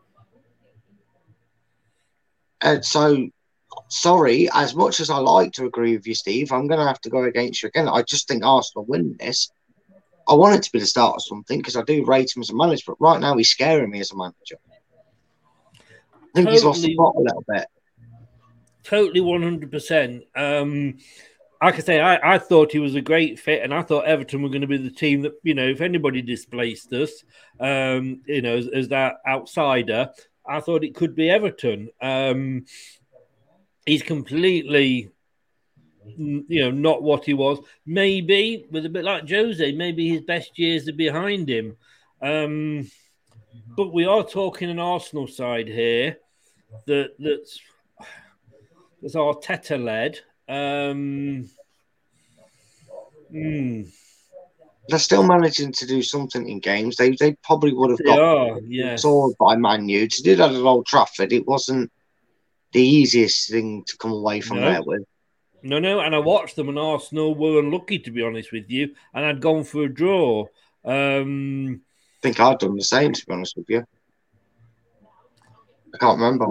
And so... Sorry, as much as I like to agree with you, Steve, I'm going to have to go against you again. I just think Arsenal win this. I want it to be the start of something because I do rate him as a manager, but right now he's scaring me as a manager. I think totally, he's lost the plot a little bit. Totally one hundred percent. Um, like I say, I, I thought he was a great fit, and I thought Everton were going to be the team that, you know, if anybody displaced us, um, you know, as, as that outsider, I thought it could be Everton. Um He's completely, you know, not what he was. Maybe, with a bit like Jose, maybe his best years are behind him. Um, but we are talking an Arsenal side here that that's, that's Arteta led. Um, mm. They're still managing to do something in games. They they probably would have they got are, yes. absorbed by Man U. To do that at Old Trafford, it wasn't the easiest thing to come away from no. there with. No, no, and I watched them, and Arsenal were unlucky, to be honest with you, and I'd gone for a draw. Um, think I'd done the same, to be honest with you. I can't remember.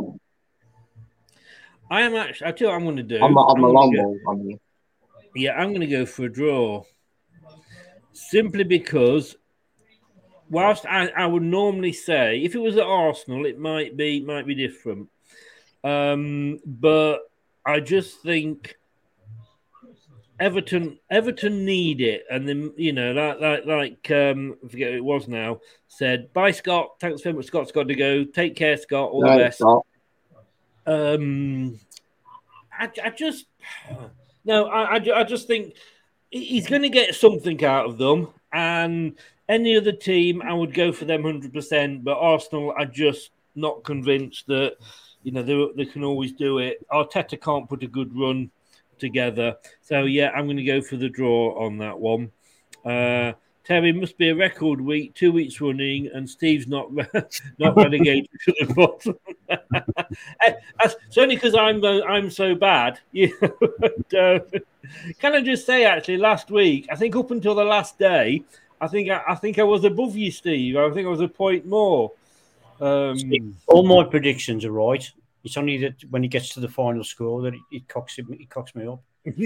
I am actually. I tell you what I'm going to do. I'm, I'm, I'm a long go, ball. I mean. Yeah, I'm going to go for a draw. Simply because, whilst I, I would normally say, if it was at Arsenal, it might be might be different. Um, but I just think Everton Everton need it, and then you know, like like like um, I forget who it was now said, "Bye, Scott. Thanks very much. Scott's got to go. Take care, Scott. All no, the best." Scott. Um, I, I just no, I, I, I just think he's going to get something out of them, and any other team, I would go for them one hundred percent. But Arsenal, are just not convinced that you know they they can always do it. Arteta can't put a good run together, so yeah, I'm going to go for the draw on that one. Uh, Terry, must be a record week, two weeks running, and Steve's not not relegated to the bottom. It's only because I'm I'm so bad. You know? But, uh, can I just say, actually, last week, I think up until the last day, I think I, I think I was above you, Steve. I think I was a point more. Um, All my predictions are right. It's only that when he gets to the final score that it, it cocks it, it cocks me up.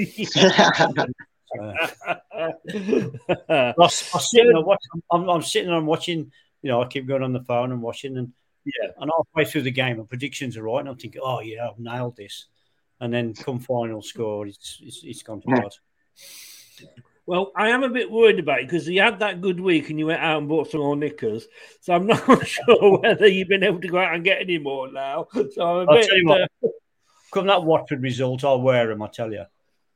Uh, I, I sitting on watch, I'm, I'm sitting and watching, you know, I keep going on the phone and watching, and yeah, and halfway through the game, and predictions are right, and I'm thinking, oh yeah, I've nailed this, and then come final score, it's it's, it's gone to pot. Well, I am a bit worried about it because you had that good week and you went out and bought some more knickers, so I'm not sure whether you've been able to go out and get any more now. So I'm a I'll bit. tell you what, uh... come that Watford result, I'll wear them. I tell you.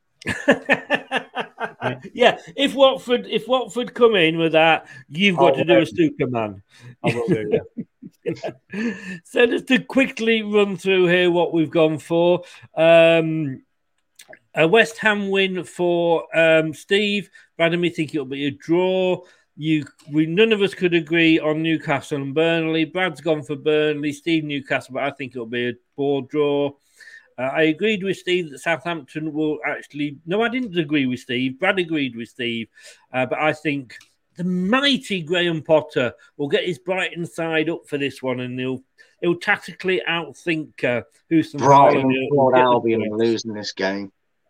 Yeah, if Watford if Watford come in with that, you've got I'll to do a Superman. I will do, yeah. So just to quickly run through here what we've gone for. Um, a West Ham win for um, Steve. Brad and me think it'll be a draw. You, we none of us could agree on Newcastle and Burnley. Brad's gone for Burnley, Steve Newcastle, but I think it'll be a board draw. Uh, I agreed with Steve that Southampton will actually... No, I didn't agree with Steve. Brad agreed with Steve. Uh, but I think the mighty Graham Potter will get his Brighton side up for this one, and he'll he'll tactically outthink uh, Houston. Brighton and Albion are losing this game.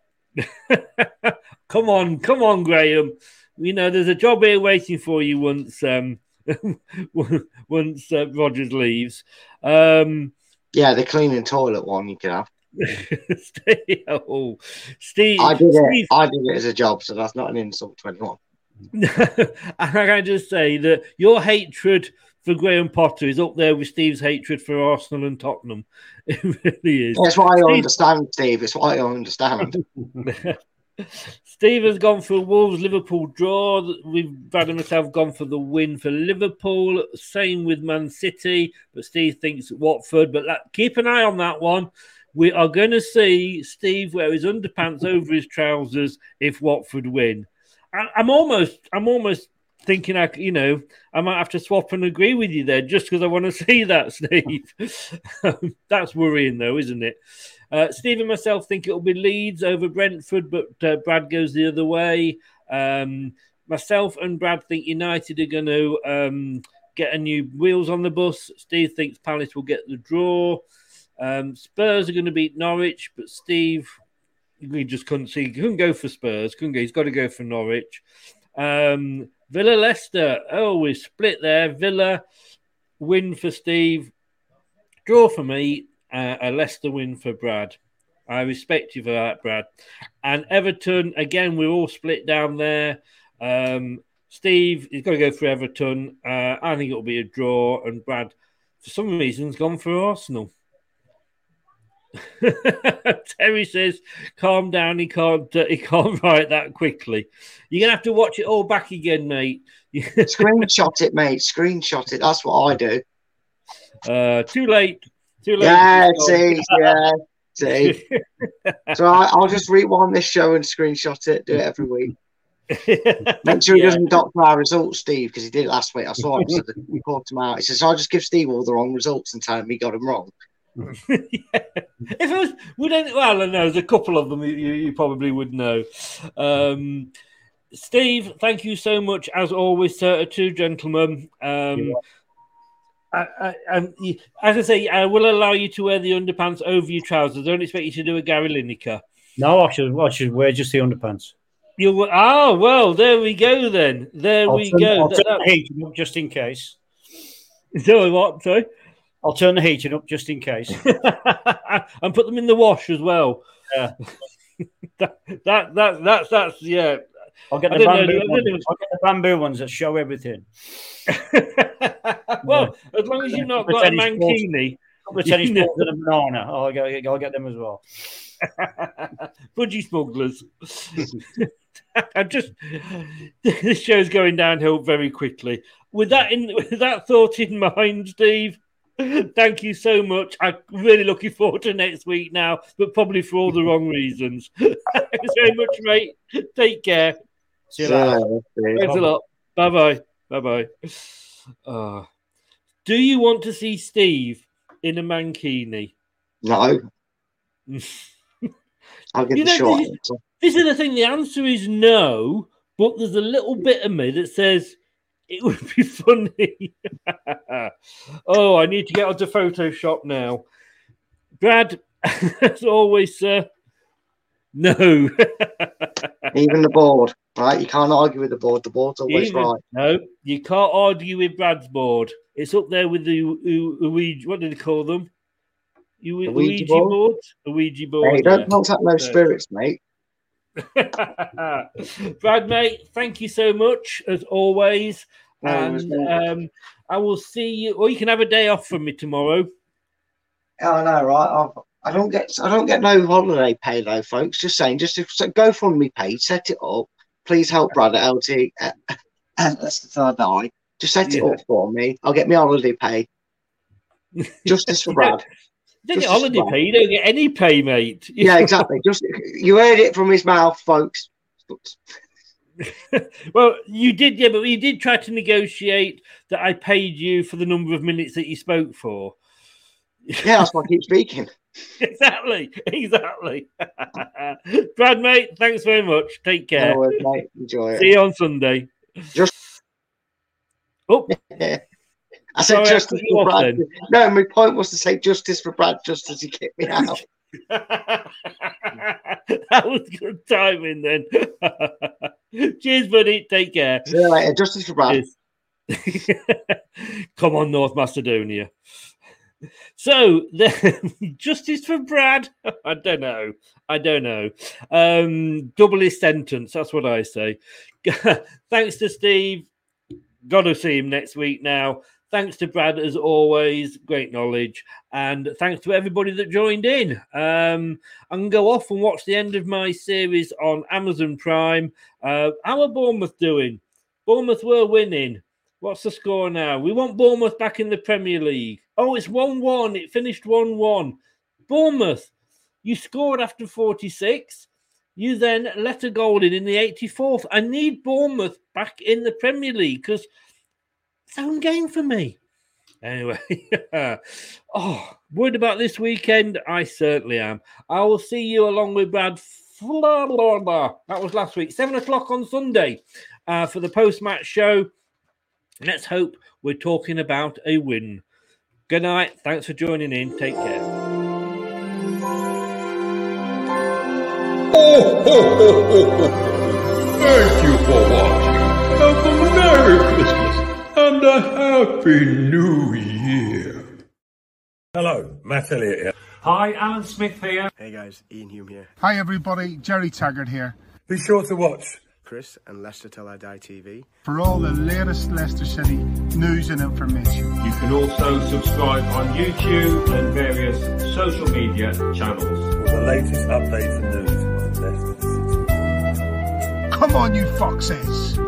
Come on, come on, Graham. You know, there's a job here waiting for you once um, once uh, Rodgers leaves. Um, yeah, the cleaning toilet one you can have. Steve, oh, Steve, I did it. Steve. I did it as a job, so that's not an insult to anyone. I can just say that your hatred for Graham Potter is up there with Steve's hatred for Arsenal and Tottenham. It really is. That's why I Steve... understand, Steve. It's why I understand. Steve has gone for Wolves Liverpool draw. We've Brad and myself gone for the win for Liverpool. Same with Man City, but Steve thinks Watford. But that, keep an eye on that one. We are going to see Steve wear his underpants over his trousers if Watford win. I, I'm almost, I'm almost thinking, I, you know, I might have to swap and agree with you there just because I want to see that, Steve. That's worrying, though, isn't it? Uh, Steve and myself think it'll be Leeds over Brentford, but uh, Brad goes the other way. Um, myself and Brad think United are going to um, get a new wheels on the bus. Steve thinks Palace will get the draw. Um, Spurs are going to beat Norwich, but Steve, we just couldn't see. He couldn't go for Spurs. Couldn't go. He's got to go for Norwich. Um, Villa Leicester. Oh, we're split there. Villa win for Steve. Draw for me. Uh, a Leicester win for Brad. I respect you for that, Brad. And Everton, again, we're all split down there. Um, Steve, he's got to go for Everton. Uh, I think it'll be a draw. And Brad, for some reason, has gone for Arsenal. Terry says, "Calm down. He can't. Uh, he can't write that quickly. You're gonna have to watch it all back again, mate." Screenshot it, mate. Screenshot it. That's what I do. Uh, too late. Too late. Yeah, see, yeah, see. So I, I'll just rewind this show and screenshot it. Do it every week. Make sure he Yeah. doesn't doctor our results, Steve, because he did it last week. I saw him, so he called him out. He says, "I'll just give Steve all the wrong results and tell him he got them wrong." Yeah. If it was, would any, well, I know there's a couple of them you, you probably would know. Um, Steve, thank you so much, as always, sir, two gentlemen. Um, I, I, I, as I say, I will allow you to wear the underpants over your trousers. I don't expect you to do a Gary Lineker. No, I should, I should wear just the underpants. You oh well, there we go then. There I'll we turn, go. I'll That, turn the heating up just in case. So what? Sorry, I'll turn the heating up just in case, and put them in the wash as well. Yeah. that, that that that's that's yeah. I'll get I the don't bamboo. know, Ones. I'll get the bamboo ones that show everything. Well, yeah. As long as you've not got a mankini, a couple of tennis balls and a banana, I'll get, I'll get them as well. Budgie smugglers. I'm just this show's going downhill very quickly. With that in with that thought in mind, Steve, thank you so much. I'm really looking forward to next week now, but probably for all the wrong reasons. Thanks very much, mate. Take care. See you later. Thanks a lot. Bye bye. Bye bye. Uh, do you want to see Steve in a mankini? No. I'll get you the know, short this is, this is the thing. The answer is no, but there's a little bit of me that says it would be funny. Oh, I need to get onto Photoshop now. Brad, as always, sir, no. Even the board, right? You can't argue with the board. The board's always Even, right. No, you can't argue with Brad's board. It's up there with the Ouija. What do they call them? You The Ouija, Ouija board? board? A Ouija board. Hey, don't yeah. contact no So- spirits, mate. Brad, mate, thank you so much as always. No, it was and good. um, I will see you, or you can have a day off from me tomorrow. Yeah, I know, right? I've, I don't get, I don't get no holiday pay though, folks. Just saying, just if, so go from me page, set it up. Please help Brad at L T. Uh, that's the third eye. Just set it Yeah. up for me. I'll get my holiday pay. Justice for Brad. You don't get Just as holiday well. pay, you don't get any pay, mate. Yeah, exactly. Just you heard it from his mouth, folks. Well, you did, yeah, but you did try to negotiate that I paid you for the number of minutes that you spoke for. Yeah, that's why I keep speaking. Exactly, exactly. Brad, mate, thanks very much. Take care. No worries, mate. Enjoy it. See you on Sunday. Just oh, I said Sorry, I justice cut you for off Brad. then. No, my point was to say justice for Brad just as he kicked me out. That was good timing then. Cheers, buddy. Take care. See you later. Justice for Brad. Cheers. Come on, North Macedonia. So, the, justice for Brad? I don't know. I don't know. Um, double his sentence. That's what I say. Thanks to Steve. Got to see him next week now. Thanks to Brad, as always. Great knowledge. And thanks to everybody that joined in. Um, I can go off and watch the end of my series on Amazon Prime. Uh, how are Bournemouth doing? Bournemouth were winning. What's the score now? We want Bournemouth back in the Premier League. Oh, it's one one. It finished one one. Bournemouth, you scored after forty-six. You then let a goal in in the eighty-fourth. I need Bournemouth back in the Premier League because it's a home game for me. Anyway, oh, worried about this weekend? I certainly am. I will see you along with Brad. Blah, blah, blah. That was last week. Seven o'clock on Sunday uh, for the post-match show. Let's hope we're talking about a win. Good night. Thanks for joining in. Take care. Oh, ho, ho, ho, ho. Thank you for watching. Have a Merry Christmas and a Happy New Year. Hello, Matt Elliott here. Hi, Alan Smith here. Hey guys, Ian Hume here. Hi everybody, Jerry Taggart here. Be sure to watch Chris and Leicester Till I Die T V. For all the latest Leicester City news and information. You can also subscribe on YouTube and various social media channels. for the latest updates and news on Leicester City. Come on, you foxes!